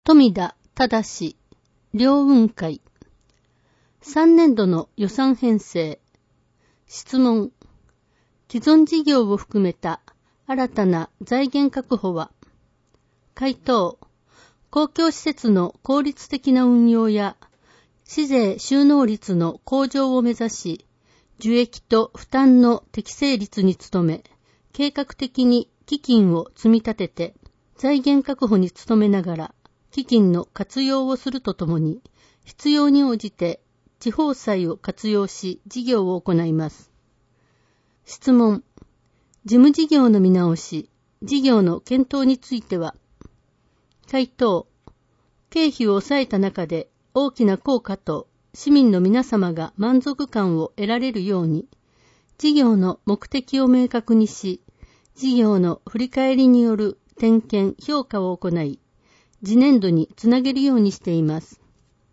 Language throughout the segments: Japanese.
富田忠両運会3年度の予算編成。質問。既存事業を含めた新たな財源確保は？回答。公共施設の効率的な運用や市税収納率の向上を目指し、受益と負担の適正率に努め、計画的に基金を積み立てて、財源確保に努めながら、基金の活用をするとともに、必要に応じて地方債を活用し事業を行います。質問。事務事業の見直し、事業の検討については？回答。経費を抑えた中で大きな効果と市民の皆様が満足感を得られるように、事業の目的を明確にし、事業の振り返りによる点検・評価を行い、次年度につなげるようにしています。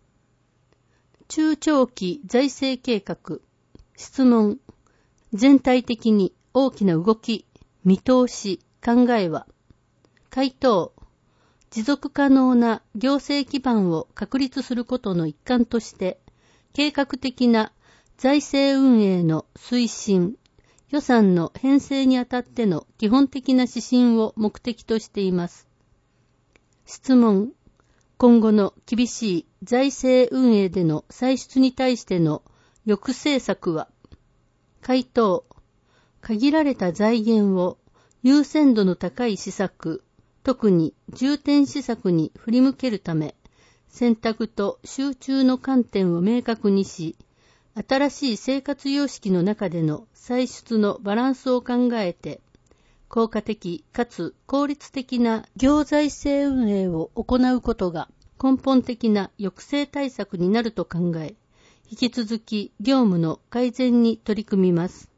中長期財政計画。質問。全体的に大きな動き、見通し、考えは？回答。持続可能な行政基盤を確立することの一環として、計画的な財政運営の推進、予算の編成にあたっての基本的な指針を目的としています。質問。今後の厳しい財政運営での歳出に対しての抑制策は？回答。限られた財源を優先度の高い施策、特に重点施策に振り向けるため、選択と集中の観点を明確にし、新しい生活様式の中での歳出のバランスを考えて、効果的かつ効率的な行財政運営を行うことが根本的な抑制対策になると考え、引き続き業務の改善に取り組みます。